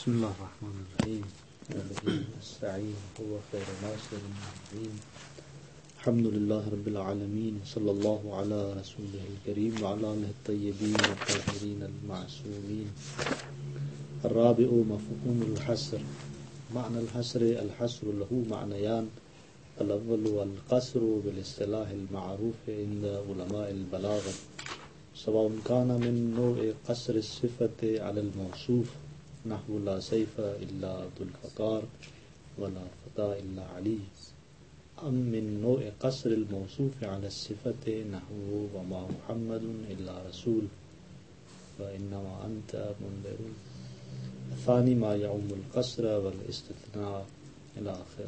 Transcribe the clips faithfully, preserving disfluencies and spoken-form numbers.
بسم اللہ الرحمن الرحیم وبه نستعین هو خیر ناصر المعین الحمد للہ رب العالمین صلی اللہ علی رسولہ الکریم وعلی آلہ الطیبین الطاہرین المعصومین الرابع مفہوم الحصر معنى الحصر الحصر له معنیان الاول القصر بالاصطلاح المعروف عند علماء البلاغة سواء كان من نوع قصر الصفة على الموصوف نحو لا سيف إلا ذو الفقار ولا فتى إلا علي أم من نوع قصر الموصوف على الصفة نحو وما محمد إلا رسول وإنما أنت منذر الثاني ما يعم القصر والاستثناء إلى آخر.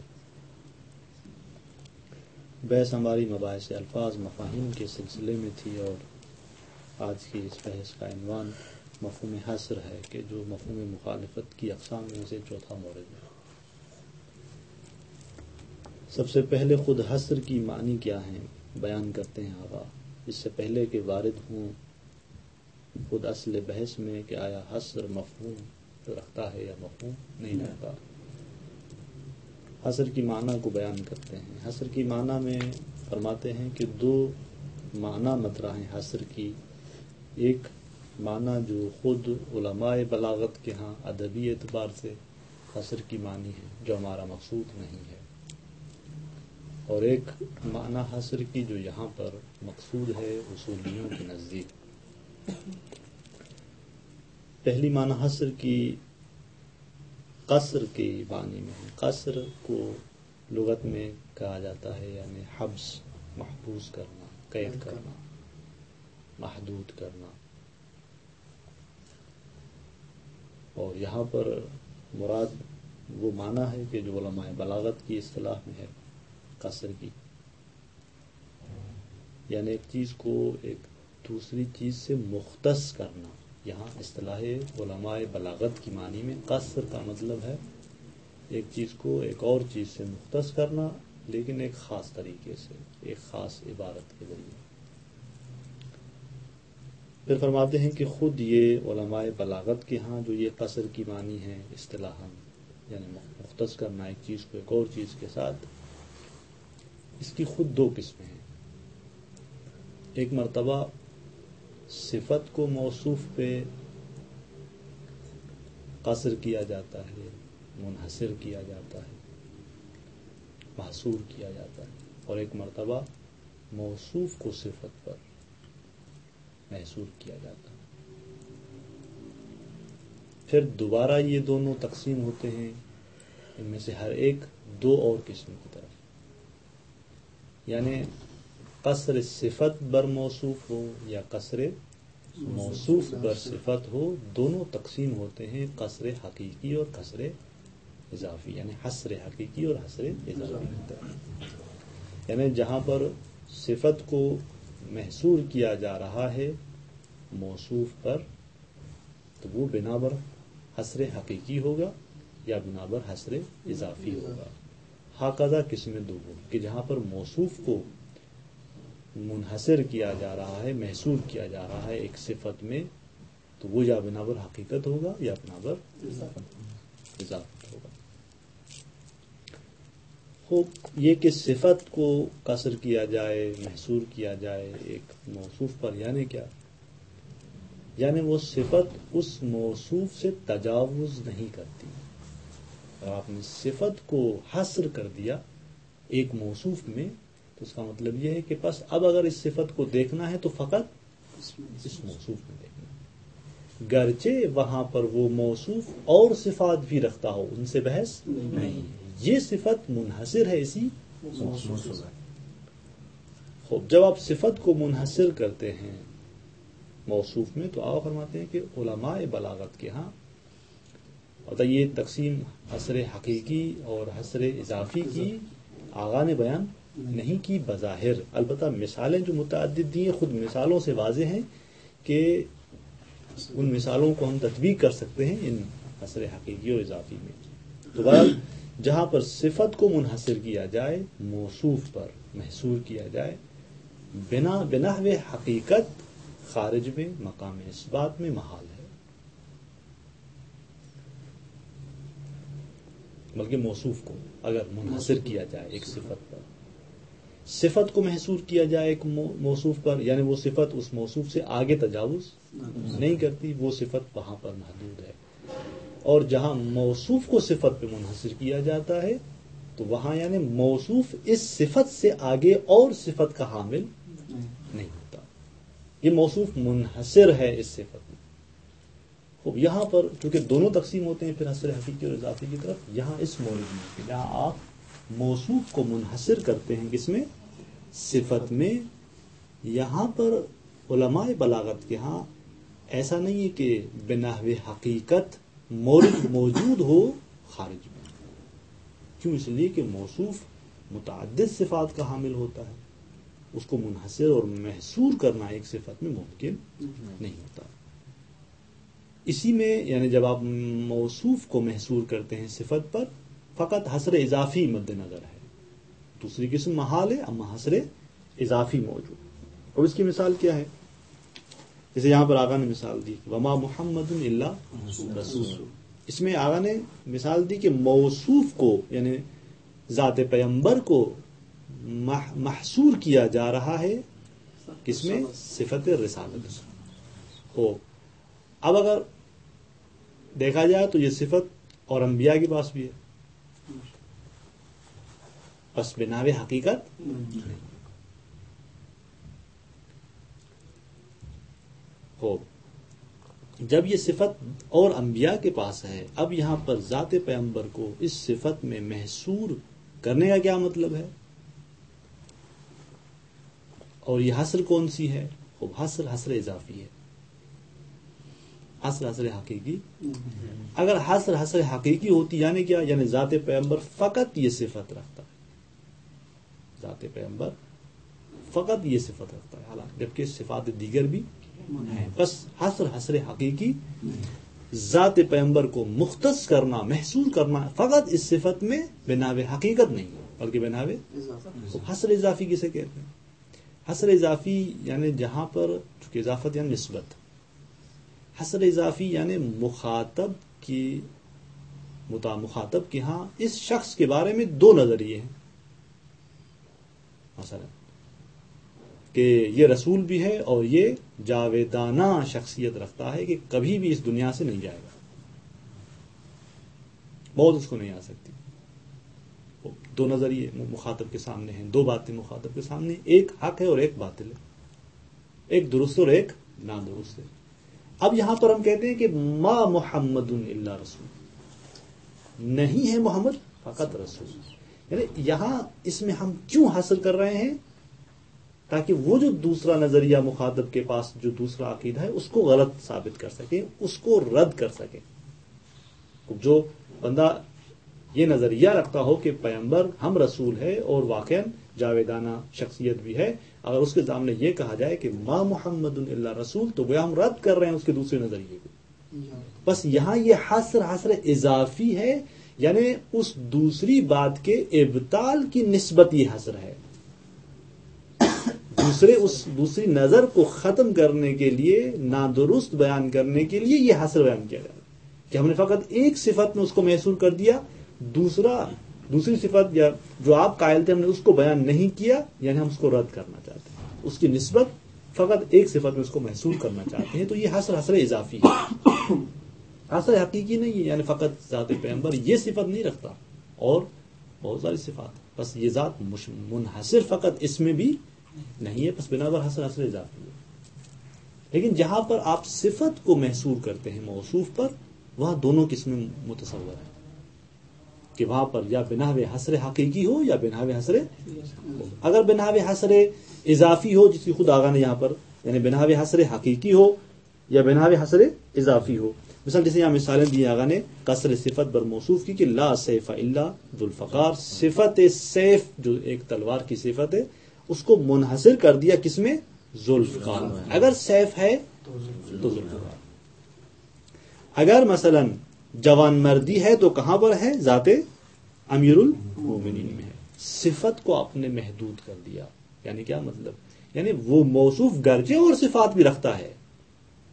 بحث ہماری مباحث الفاظ مفاہیم کے سلسلے میں تھی اور آج کی اس بحث کا عنوان مفہوم حصر ہے کہ جو مفہوم مخالفت کی اقسام میں سے چوتھا مورد ہے. سب سے پہلے خود حصر کی معنی کیا ہیں بیان کرتے ہیں آقا، اس سے پہلے کہ وارد ہوں خود اصل بحث میں کہ آیا حصر مفہوم رکھتا ہے یا مفہوم نہیں رکھتا. حصر کی معنی کو بیان کرتے ہیں. حصر کی معنی میں فرماتے ہیں کہ دو معنی مطرح ہیں حصر کی. ایک معنی جو خود علماء بلاغت کے ہاں ادبی اعتبار سے حصر کی معنی ہے جو ہمارا مقصود نہیں ہے، اور ایک معنی حصر کی جو یہاں پر مقصود ہے اصولیوں کے نزدیک. پہلی معنی حصر کی قصر کی معنی میں ہے. قصر کو لغت میں کہا جاتا ہے یعنی حبس، محبوس کرنا، قید کرنا، محدود کرنا. اور یہاں پر مراد وہ معنی ہے کہ جو علماء بلاغت کی اصطلاح میں ہے قصر کی، یعنی ایک چیز کو ایک دوسری چیز سے مختص کرنا. یہاں اصطلاح علماء بلاغت کی معنی میں قصر کا مطلب ہے ایک چیز کو ایک اور چیز سے مختص کرنا، لیکن ایک خاص طریقے سے، ایک خاص عبارت کے ذریعے. پھر فرماتے ہیں کہ خود یہ علماء بلاغت کے ہاں جو یہ قصر کی معنی ہے اصطلاحاً یعنی مختص کرنا ایک چیز کو ایک اور چیز کے ساتھ، اس کی خود دو قسمیں ہیں. ایک مرتبہ صفت کو موصوف پہ قصر کیا جاتا ہے، منحصر کیا جاتا ہے، محصور کیا جاتا ہے، اور ایک مرتبہ موصوف کو صفت پر محصور کیا جاتا ہے. پھر دوبارہ یہ دونوں تقسیم ہوتے ہیں ان میں سے ہر ایک دو اور قسم کی طرف، یعنی قصر صفت بر موصوف ہو یا قصر موصوف بر صفت ہو، دونوں تقسیم ہوتے ہیں قصر حقیقی اور قصر اضافی، یعنی حصر حقیقی اور حصر اضافی. یعنی جہاں پر صفت کو محصور کیا جا رہا ہے موصوف پر تو وہ بنا بر حصر حقیقی ہوگا یا بنا بر حصر اضافی ہوگا. ہاکذا قسم دوم کہ جہاں پر موصوف کو منحصر کیا جا رہا ہے، محصور کیا جا رہا ہے ایک صفت میں، تو وہ یا بنا بر حقیقت ہوگا یا بنا بر اضافت ہوگا. خوب یہ کہ صفت کو قصر کیا جائے، محصور کیا جائے ایک موصوف پر، یعنی کیا؟ یعنی وہ صفت اس موصوف سے تجاوز نہیں کرتی. اور آپ نے صفت کو حصر کر دیا ایک موصوف میں تو اس کا مطلب یہ ہے کہ بس اب اگر اس صفت کو دیکھنا ہے تو فقط اس موصوف میں دیکھنا ہے، گرچہ وہاں پر وہ موصوف اور صفات بھی رکھتا ہو، ان سے بحث نہیں. یہ صفت منحصر ہے اسی موصوف. خوب جب آپ صفت کو منحصر کرتے ہیں موصوف میں تو آپ فرماتے ہیں کہ علماء بلاغت کے ہاں اور یہ تقسیم حصر حقیقی اور حصر اضافی کی آغا نے بیان نہیں کی بظاہر، البتہ مثالیں جو متعدد دی ہیں خود مثالوں سے واضح ہیں کہ ان مثالوں کو ہم تطبیق کر سکتے ہیں ان حصر حقیقی اور اضافی میں. تو بہرحال جہاں پر صفت کو منحصر کیا جائے، موصوف پر محصور کیا جائے، بنا بنحو حقیقت خارج میں مقام اثبات میں محال ہے. بلکہ موصوف کو اگر منحصر کیا جائے ایک صفت پر، صفت کو محصور کیا جائے ایک موصوف پر، یعنی وہ صفت اس موصوف سے آگے تجاوز نہیں کرتی، وہ صفت وہاں پر محدود ہے. اور جہاں موصوف کو صفت پہ منحصر کیا جاتا ہے تو وہاں یعنی موصوف اس صفت سے آگے اور صفت کا حامل نہیں ہوتا، یہ موصوف منحصر ہے اس صفت میں. خوب یہاں پر چونکہ دونوں تقسیم ہوتے ہیں پھر حصر حقیقی اور اضافی کی طرف، یہاں اس مورد میں جہاں آپ موصوف کو منحصر کرتے ہیں کس میں؟ صفت میں، یہاں پر علماء بلاغت کے ہاں ایسا نہیں ہے کہ بنحو حقیقت مورد موجود ہو خارج میں. کیوں؟ اس لیے کہ موصوف متعدد صفات کا حامل ہوتا ہے، اس کو منحصر اور محصور کرنا ایک صفت میں ممکن نہیں ہوتا. اسی میں یعنی جب آپ موصوف کو محصور کرتے ہیں صفت پر، فقط حصر اضافی مد نظر ہے، دوسری قسم محال ہے، اما حصر اضافی موجود. اور اس کی مثال کیا ہے؟ جیسے یہاں پر آقا نے مثال دی وما محمد الا رسول، اس میں آقا نے مثال دی کہ موصوف کو یعنی ذات پیغمبر کو محصور کیا جا رہا ہے کس میں؟ صفت رسالت. ہو اب اگر دیکھا جائے تو یہ صفت اور انبیاء کے پاس بھی ہے، بس بناوے حقیقت نہیں. ہو جب یہ صفت اور انبیاء کے پاس ہے، اب یہاں پر ذات پیغمبر کو اس صفت میں محصور کرنے کا کیا مطلب ہے؟ اور یہ حصر کون سی ہے؟ خوب حصر حصر اضافی ہے، حصر حصر حقیقی. اگر حصر حصر حقیقی ہوتی یعنی کیا؟ یعنی ذات پیغمبر فقط یہ صفت رکھتا ہے، ذات پیغمبر فقط یہ صفت رکھتا ہے، حالانکہ جبکہ صفات دیگر بھی ہیں. بس حصر حصر حقیقی ذات پیغمبر کو مختص کرنا، محصور کرنا فقط اس صفت میں بناوے حقیقت نہیں بلکہ بناوے حصر اضافی کسے کہتے ہیں؟ حصر اضافی یعنی جہاں پر چونکہ اضافت یعنی نسبت، حصر اضافی یعنی مخاطب کی مخاطب کے ہاں اس شخص کے بارے میں دو نظریے ہیں، مثلا کہ یہ رسول بھی ہے اور یہ جاویدانہ شخصیت رکھتا ہے کہ کبھی بھی اس دنیا سے نہیں جائے گا، موت اس کو نہیں آ سکتی. دو نظریے مخاطب کے سامنے ہیں، دو باتیں مخاطب کے سامنے، ایک حق ہے اور ایک باطل ہے، ایک درست اور ایک نادرست ہے. اب یہاں پر ہم کہتے ہیں کہ ما محمد الا رسول، نہیں ہے محمد فقط رسول. یعنی یہاں اس میں ہم کیوں حاصل کر رہے ہیں؟ تاکہ وہ جو دوسرا نظریہ مخاطب کے پاس جو دوسرا عقیدہ ہے اس کو غلط ثابت کر سکے، اس کو رد کر سکے. جو بندہ یہ نظریہ رکھتا ہو کہ پیغمبر ہم رسول ہے اور واقعاً جاویدانہ شخصیت بھی ہے، اگر اس کے سامنے یہ کہا جائے کہ ما محمد الا رسول، تو وہ ہم رد کر رہے ہیں اس کے دوسرے نظریے کو. بس یہاں یہ حصر حصر اضافی ہے، یعنی اس دوسری بات کے ابطال کی نسبت یہ حصر ہے، دوسرے اس دوسری نظر کو ختم کرنے کے لیے، نادرست بیان کرنے کے لیے یہ حصر بیان کیا جائے کہ ہم نے فقط ایک صفت میں اس کو محصور کر دیا، دوسرا دوسری صفت یا جو آپ قائل تھے ہم نے اس کو بیان نہیں کیا، یعنی ہم اس کو رد کرنا چاہتے ہیں، اس کی نسبت فقط ایک صفت میں اس کو محصور کرنا چاہتے ہیں. تو یہ حصر حصر اضافی ہے، حصر حقیقی نہیں ہے. یعنی فقط ذات پیغمبر یہ صفت نہیں رکھتا اور بہت ساری صفات، بس یہ ذات منحصر فقط اس میں بھی نہیں ہے، بس بنا پر حصر حصر اضافی ہے. لیکن جہاں پر آپ صفت کو محصور کرتے ہیں موصوف پر، وہاں دونوں قسمیں متصور ہیں کہ وہاں پر یا بنحو حصر حقیقی ہو یا بنحو حصر. اگر بنحو حصر اضافی ہو، جس کی خود آقا نے یہاں پر یعنی بنحو حصر حقیقی ہو یا بنحو حصر اضافی ہو، مثلا جیسے یہاں مثالیں دی آقا نے قصر صفت بر موصوف کی کہ لا سیف الا ذو الفقار، صفت سیف جو ایک تلوار کی صفت ہے اس کو منحصر کر دیا کس میں؟ ذو الفقار. اگر سیف ہے تو ذو الفقار. اگر مثلا جوان مردی ہے تو کہاں پر ہے؟ ذات امیر المومنین میں ہے. صفت کو آپ نے محدود کر دیا، یعنی کیا مطلب؟ یعنی وہ موصوف گرچہ اور صفات بھی رکھتا ہے،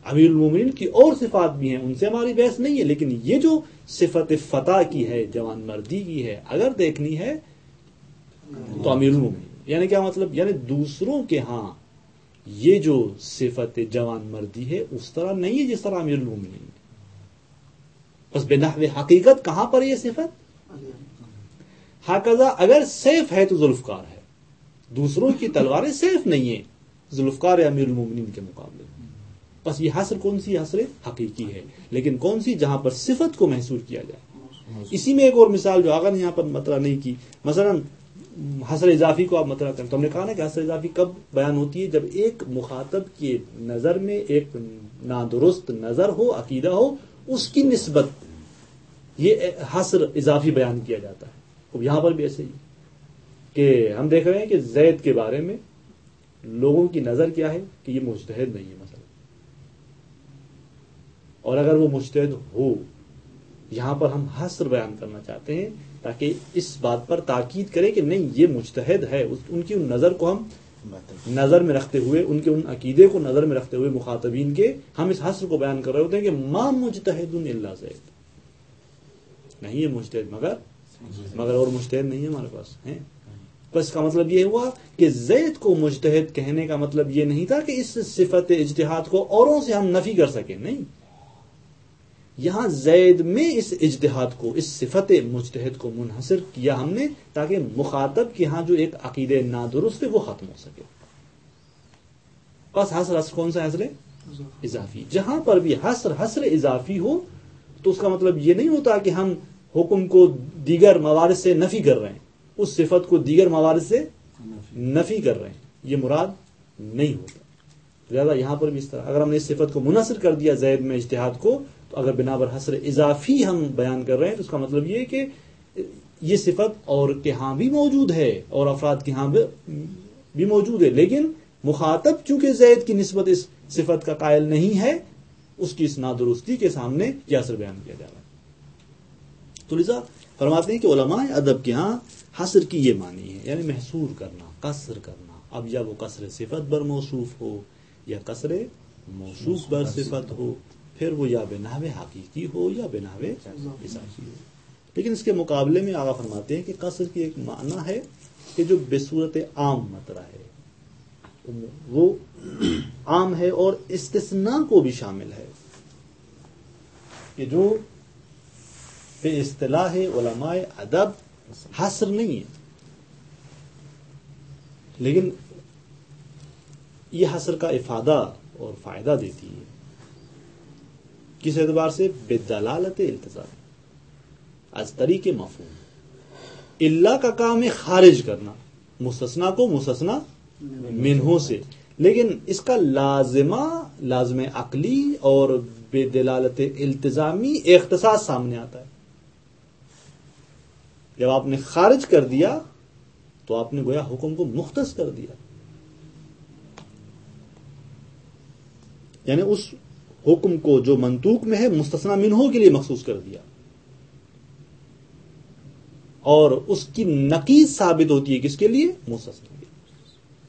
امیر المومنین کی اور صفات بھی ہیں، ان سے ہماری بحث نہیں ہے، لیکن یہ جو صفت فتح کی ہے، جوان مردی کی ہے، اگر دیکھنی ہے تو امیر المومنین. یعنی کیا مطلب؟ یعنی دوسروں کے ہاں یہ جو صفت جوان مردی ہے اس طرح نہیں ہے جس طرح امیر المومنین. بس بنحو حقیقت کہاں پر یہ صفت؟ ہاکذا اگر سیف ہے تو ذوالفقار ہے، دوسروں کی تلواریں سیف نہیں ہیں ذوالفقار امیر المومنین کے مقابلے. بس یہ حصر کون سی؟ حصر حقیقی ہے، لیکن کون سی؟ جہاں پر صفت کو محصور کیا جائے. اسی میں ایک اور مثال جو آقا نے یہاں پر مطرح نہیں کی، مثلا حصر اضافی کو آپ مطرح کریں تو ہم نے کہا نا کہ حصر اضافی کب بیان ہوتی ہے؟ جب ایک مخاطب کی نظر میں ایک نادرست نظر ہو، عقیدہ ہو، اس کی نسبت یہ حصر اضافی بیان کیا جاتا ہے. اب یہاں پر بھی ایسے ہی کہ ہم دیکھ رہے ہیں کہ زید کے بارے میں لوگوں کی نظر کیا ہے کہ یہ مجتہد نہیں ہے مثلا، اور اگر وہ مجتہد ہو، یہاں پر ہم حصر بیان کرنا چاہتے ہیں تاکہ اس بات پر تاکید کرے کہ نہیں یہ مجتہد ہے. ان کی ان نظر کو ہم نظر میں رکھتے ہوئے، ان کے ان عقیدے کو نظر میں رکھتے ہوئے مخاطبین کے ہم اس حصر کو بیان کر رہے ہوتے ہیں کہ ما مجتہد الا زید، نہیں یہ مجتہد مگر مگر اور مجتہد نہیں ہے ہمارے پاس ہیں. بس اس کا مطلب یہ ہوا کہ زید کو مجتہد کہنے کا مطلب یہ نہیں تھا کہ اس صفت اجتہاد کو اوروں سے ہم نفی کر سکیں، نہیں، یہاں زید میں اس اجتہاد کو، اس صفت مجتہد کو منحصر کیا ہم نے تاکہ مخاطب کے ہاں جو ایک عقیدہ نادرست ہے وہ ختم ہو سکے. بس حصر حصر کون سا حصر اضافی؟ جہاں پر بھی حصر حصر اضافی ہو تو اس کا مطلب یہ نہیں ہوتا کہ ہم حکم کو دیگر موارد سے نفی کر رہے ہیں، اس صفت کو دیگر موارد سے نفی کر رہے ہیں، یہ مراد نہیں ہوتا. لہذا یہاں پر بھی اس طرح اگر ہم نے اس صفت کو منحصر کر دیا زید میں اجتہاد کو، تو اگر بنا بر حصر اضافی ہم بیان کر رہے ہیں تو اس کا مطلب یہ ہے کہ یہ صفت اور کے ہاں بھی موجود ہے اور افراد کے ہاں بھی موجود ہے، لیکن مخاطب چونکہ زید کی نسبت اس صفت کا قائل نہیں ہے، اس کی اس نادرستی کے سامنے یہ حصر بیان کیا جا رہا ہے. تو لذا فرماتے ہیں کہ علماء ادب کے ہاں حصر کی یہ معنی ہے، یعنی محصور کرنا، قصر کرنا. اب یا وہ قصر صفت بر موصوف ہو یا قصر موصوف بر صفت ہو، پھر وہ یا بنحو حقیقی ہو یا بنحو اضافی ہو. لیکن اس کے مقابلے میں آقا فرماتے ہیں کہ قصر کی ایک معنی ہے کہ جو بصورت عام مطرح ہے، وہ عام ہے اور استثناء کو بھی شامل ہے، کہ جو بے اصطلاح علماء ادب حصر نہیں ہے، لیکن یہ حصر کا افادہ اور فائدہ دیتی ہے. کس اعتبار سے؟ بدلالت التزام، از طریق مفہوم. اللہ کا کام ہے خارج کرنا مستثنا کو مستثنا منہو سے، لیکن اس کا لازمہ لازم عقلی اور بدلالت التزامی اختصاص سامنے آتا ہے. جب آپ نے خارج کر دیا تو آپ نے گویا حکم کو مختص کر دیا، یعنی اس حکم کو جو منطوق میں ہے مستثنا منہو کے لیے مخصوص کر دیا، اور اس کی نقیض ثابت ہوتی ہے کس کے لیے؟ مستثنا کے لیے.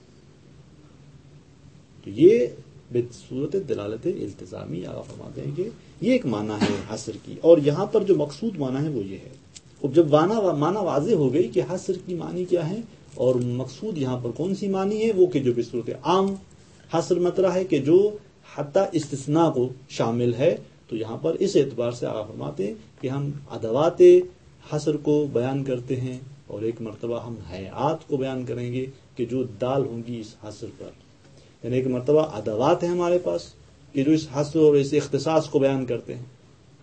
تو یہ بصورت دلالت التزامی آقا فرماتے ہیں کہ یہ ایک معنی ہے حصر کی، اور یہاں پر جو مقصود معنی ہے وہ یہ ہے. اب جب معنی واضح ہو گئی کہ حصر کی معنی کیا ہے اور مقصود یہاں پر کون سی معنی ہے، وہ کہ جو بصورت عام حصر مطرح ہے کہ جو حتی استثناء کو شامل ہے، تو یہاں پر اس اعتبار سے آقا فرماتے ہیں کہ ہم ادوات حصر کو بیان کرتے ہیں، اور ایک مرتبہ ہم ہیئات کو بیان کریں گے کہ جو دال ہوں گی اس حصر پر. یعنی ایک مرتبہ ادوات ہیں ہمارے پاس کہ جو اس حصر اور اس اختصاص کو بیان کرتے ہیں،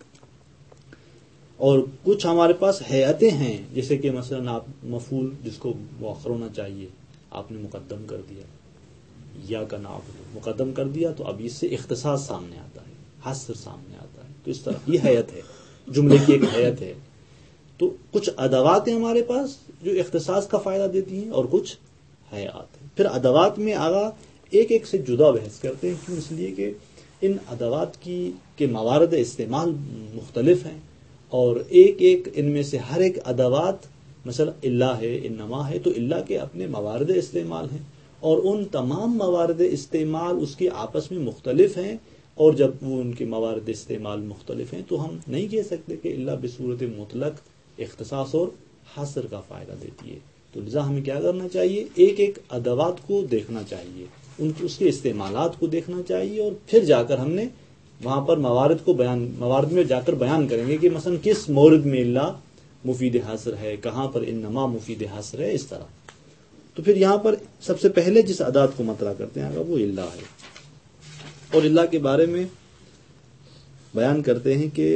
اور کچھ ہمارے پاس ہیئتیں ہیں، جیسے کہ مثلا آپ مفعول جس کو مؤخر ہونا چاہیے آپ نے مقدم کر دیا، یا کا نعبد مقدم کر دیا، تو اب اس سے اختصاص سامنے آتا ہے، حصر سامنے آتا ہے. تو اس طرح یہ ہیئت ہے، جملے کی ایک ہیئت ہے. تو کچھ ادوات ہیں ہمارے پاس جو اختصاص کا فائدہ دیتی ہیں، اور کچھ ہیئات ہیں. پھر ادوات میں آگا ایک ایک سے جدا بحث کرتے ہیں. کیوں؟ اس لیے کہ ان ادوات کی کے موارد استعمال مختلف ہیں، اور ایک ایک ان میں سے ہر ایک ادوات مثلا اللہ ہے، انما ہے، تو اللہ کے اپنے موارد استعمال ہیں، اور ان تمام موارد استعمال اس کے آپس میں مختلف ہیں، اور جب وہ ان کے موارد استعمال مختلف ہیں تو ہم نہیں کہہ سکتے کہ اللہ بصورت مطلق اختصاص اور حصر کا فائدہ دیتی ہے. تو لذا ہمیں کیا کرنا چاہیے، ایک ایک ادوات کو دیکھنا چاہیے، ان اس کے استعمالات کو دیکھنا چاہیے، اور پھر جا کر ہم نے وہاں پر موارد کو بیان موارد میں جا کر بیان کریں گے کہ مثلا کس مورد میں اللہ مفید حصر ہے، کہاں پر انما مفید حصر ہے، اس طرح. تو پھر یہاں پر سب سے پہلے جس ادات کو مطرح کرتے ہیں وہ اللہ ہے، اور اللہ کے بارے میں بیان کرتے ہیں کہ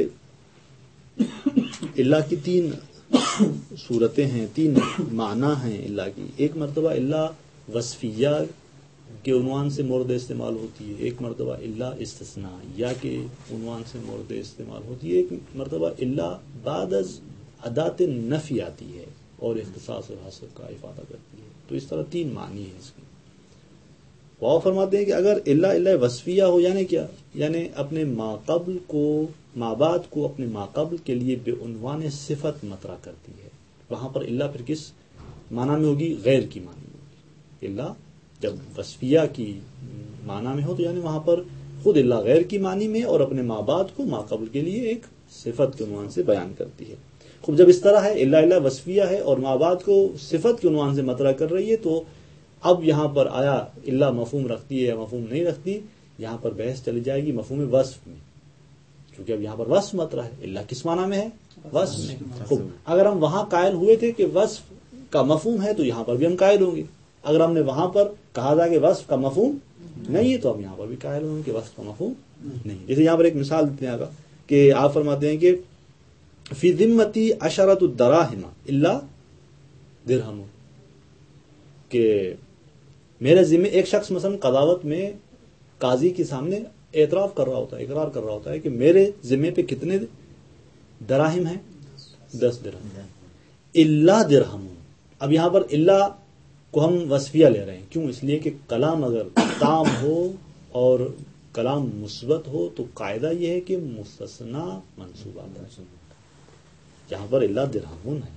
اللہ کی تین صورتیں ہیں، تین معنی ہیں اللہ کی. ایک مرتبہ اللہ وصفیہ کے عنوان سے مورد استعمال ہوتی ہے، ایک مرتبہ اللہ استثنائیہ کے عنوان سے مورد استعمال ہوتی ہے، ایک مرتبہ اللہ بعد از ادات نفی آتی ہے اور اختصاص اور حصر کا افادہ کرتی ہے. تو اس طرح تین معنی ہیں اس کی. وہ فرماتے ہیں کہ اگر اللہ اللہ وصفیہ ہو یعنی کیا، یعنی اپنے ماقبل کو مابعد کو اپنے ماقبل کے لیے بے عنوان صفت مطرح کرتی ہے، وہاں پر اللہ پھر کس معنی میں ہوگی، غیر کی معنی میں ہوگی. اللہ جب وصفیہ کی معنی میں ہو تو یعنی وہاں پر خود اللہ غیر کی معنی میں اور اپنے مابعد کو ماقبل کے لیے ایک صفت کے عنوان سے بیان کرتی ہے. خوب جب اس طرح ہے، اللہ اللہ وصفیہ ہے اور مابعد کو صفت کے عنوان سے مطرح کر رہی ہے، تو اب یہاں پر آیا اللہ مفہوم رکھتی ہے یا مفہوم نہیں رکھتی، یہاں پر بحث چلی جائے گی مفہوم وصف میں، کیونکہ اب یہاں پر وصف مطرح ہے. اللہ کس معنی میں ہے، وصف میں. خوب اگر ہم وہاں قائل ہوئے تھے کہ وصف کا مفہوم ہے تو یہاں پر بھی ہم قائل ہوں گے. اگر ہم نے وہاں پر کہا تھا کہ وصف کا مفہوم نہیں ہے تو اب یہاں پر بھی قائل ہوں گے کہ وصف کا مفہوم نہیں. جیسے یہاں پر ایک مثال دیتے ہیں کہ آپ فرماتے ہیں کہ فی ذمتی عشرۃ الدراہم الا درہم، کہ میرے ذمہ ایک شخص مثلا قضاوت میں قاضی کے سامنے اعتراف کر رہا ہوتا ہے، اقرار کر رہا ہوتا ہے کہ میرے ذمہ پہ کتنے دراہم ہیں، دس درہم. الا درہم، اب یہاں پر اللہ کو ہم وصفیہ لے رہے ہیں، کیوں؟ اس لیے کہ کلام اگر تام ہو اور کلام مثبت ہو تو قاعدہ یہ ہے کہ مستثنا منصوب آتا ہے. یہاں پر اللہ درہمون ہے،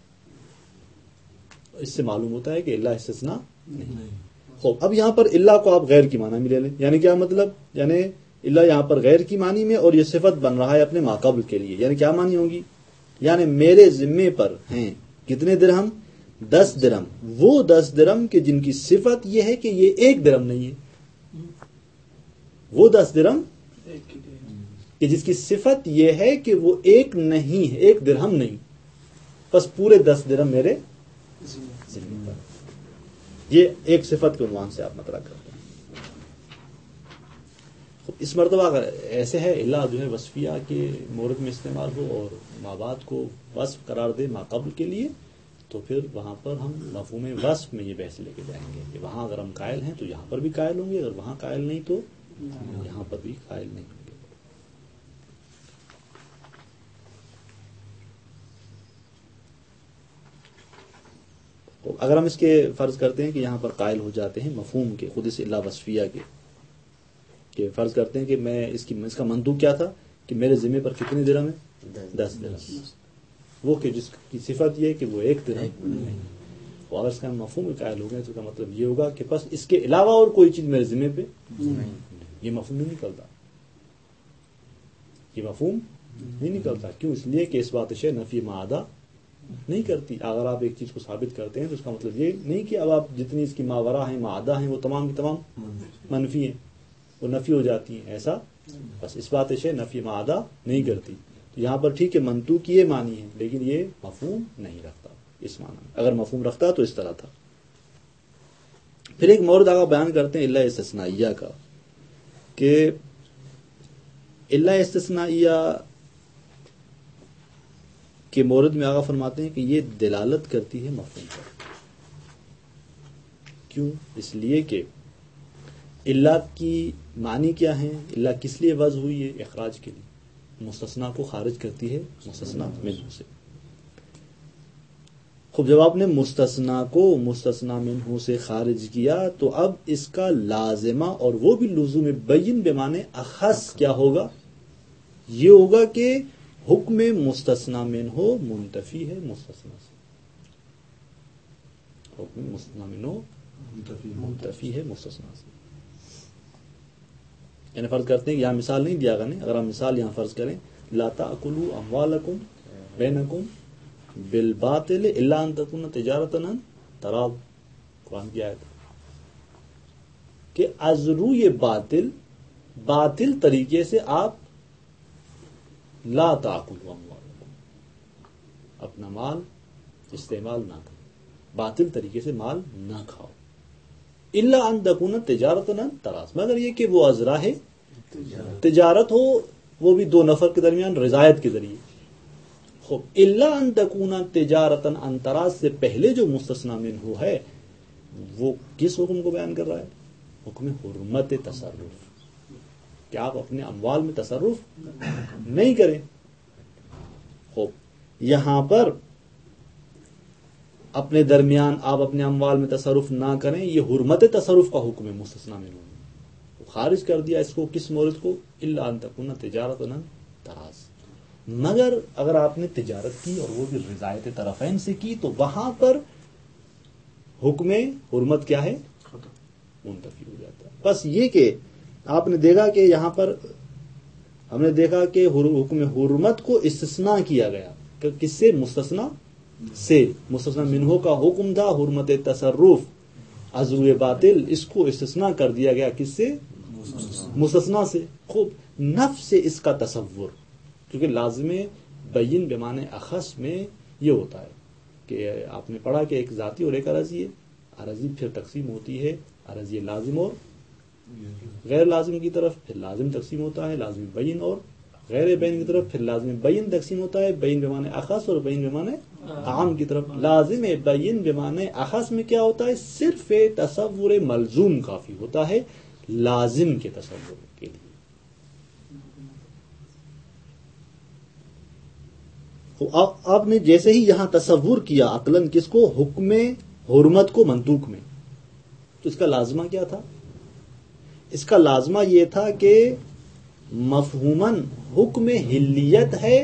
اس سے معلوم ہوتا ہے کہ اللہ استثنا نہیں. خوب اب یہاں پر اللہ کو آپ غیر کی معنی میں لے لیں، یعنی کیا مطلب، یعنی اللہ یہاں پر غیر کی معنی میں اور یہ صفت بن رہا ہے اپنے ماقبل کے لیے. یعنی کیا معنی ہوگی، یعنی میرے ذمے پر ہیں کتنے درہم، دس درہم. وہ دس درہم کہ جن کی صفت یہ ہے کہ یہ ایک درہم نہیں ہے، وہ دس درہم کہ جس کی صفت یہ ہے کہ وہ ایک نہیں ہے، ایک درہم نہیں، بس پورے دس درہم میرے ذمہ پر. یہ ایک صفت کے عنوان سے آپ مطرح کرتے ہیں. اس مرتبہ اگر ایسے ہے اللہ جو ہے وصفیہ کے مورد میں استعمال ہو اور مابعد کو وصف قرار دے ماقبل کے لیے، تو پھر وہاں پر ہم مفہوم وصف میں یہ بحث لے کے جائیں گے کہ وہاں اگر ہم قائل ہیں تو یہاں پر بھی قائل ہوں گے، اگر وہاں قائل نہیں تو یہاں پر بھی قائل نہیں ہوں گے. اگر ہم اس کے فرض کرتے ہیں کہ یہاں پر قائل ہو جاتے ہیں مفہوم کے، خود اس اللہ وصفیہ کے، کہ فرض کرتے ہیں کہ میں اس کی اس کا منطوق کیا تھا کہ میرے ذمہ پر کتنے درہم ہیں، دس درہم، وہ کہ جس کی صفت یہ ہے کہ وہ ایک درہم نہیں. اور اگر اس کا مفہوم میں قائل ہو گئے تو اس کا مطلب یہ ہوگا کہ بس اس کے علاوہ اور کوئی چیز میرے ذمہ پہ نہیں. یہ مفہوم نہیں نکلتا، یہ مفہوم نہیں نکلتا. کیوں؟ اس لیے کہ اس بات شے نفی معادہ نہیں کرتی. اگر آپ ایک چیز کو ثابت کرتے ہیں تو اس کا مطلب یہ نہیں کہ اب آپ جتنی اس کی ماورا ہیں معادہ ہیں وہ تمام کی تمام منفی ہیں، وہ نفی ہو جاتی ہیں. ایسا بس اس بات شے نفی معادہ نہیں کرتی. تو یہاں پر ٹھیک ہے منطوق یہ معنی ہے لیکن یہ مفہوم نہیں رکھتا اس معنی میں. اگر مفہوم رکھتا تو اس طرح تھا. پھر ایک مورد آگا بیان کرتے ہیں اللہ استثنائیہ کا، کہ اللہ استثنائیہ کے مورد میں آگا فرماتے ہیں کہ یہ دلالت کرتی ہے مفہوم پر. کیوں؟ اس لیے کہ اللہ کی معنی کیا ہیں، اللہ کس لیے وضع ہوئی ہے، اخراج کے لیے. مستثنا کو خارج کرتی ہے مستثنا منہ سے. خوب جب آپ نے مستثنا کو مستثنا منہ سے خارج کیا تو اب اس کا لازمہ اور وہ بھی لزوم بین بمانے اخص کیا ہوگا، یہ ہوگا کہ حکم مستثنا منہ منتفی ہے مستثنا سے. حکم مستثنا منہ منتفی ہے مستثنا سے. یعنی فرض کرتے ہیں کہ یہاں مثال نہیں دیا گیا نہیں، اگر ہم مثال یہاں فرض کریں لا تأکلوا اموالکم بینکم بالباطل الا ان تکون تجارۃ عن تراض، قرآن کی آیت کہ از روی باطل باطل طریقے سے آپ لا تأکلوا اموالکم اپنا مال استعمال نہ کرو، باطل طریقے سے مال نہ کھاؤ، الا ان تکون تجارۃ عن تراض، مگر یہ کہ وہ از راہ تجارت ہو، وہ بھی دو نفر کے درمیان رضایت کے ذریعے. خوب الا ان تکون تجارۃ عن تراض سے پہلے جو مستثنی منہ ہے وہ کس حکم کو بیان کر رہا ہے؟ حکم حرمت تصرف، کہ آپ اپنے اموال میں تصرف نہیں کریں. خوب یہاں پر اپنے درمیان آپ اپنے اموال میں تصرف نہ کریں، یہ حرمت تصرف کا حکم ہے مستثنی منہ، خارج کر دیا اس کو کس مورد کو؟ الا ان تکون تجارۃ عن تراض. مگر اگر آپ نے تجارت کی اور وہ بھی رضایت طرفین سے کی تو وہاں پر حکم حرمت کیا ہے؟ منتفی ہو جاتا ہے. بس یہ کہ آپ نے دیکھا کہ یہاں پر ہم نے دیکھا کہ حکم حرمت کو استثناء کیا گیا کہ کس سے؟ مستثنی سے. مستثنی منہ کا حکم تھا حرمت تصرف از روی باطل، اس کو استثناء کر دیا گیا کس سے؟ مستثنی سے. خوب نفس سے اس کا تصور، کیونکہ لازم بین بمعنی اخص میں یہ ہوتا ہے کہ آپ نے پڑھا کہ ایک ذاتی اور ایک عرضی ہے. عرضی پھر تقسیم ہوتی ہے عرضی لازم اور غیر لازم کی طرف، پھر لازم تقسیم ہوتا ہے لازم بین اور غیر بین کی طرف، پھر لازم بین تقسیم ہوتا ہے بین بمعنی اخص اور بین بمعنی عام کی طرف. لازم بین بمعنی اخص میں کیا ہوتا ہے؟ صرف تصور ملزوم کافی ہوتا ہے لازم کے تصور کے لیے. آپ نے جیسے ہی یہاں تصور کیا عقلاً کس کو؟ حکم حرمت کو منطوق میں، تو اس کا لازمہ کیا تھا؟ اس کا لازمہ یہ تھا کہ مفہوماً حکم حلیت ہے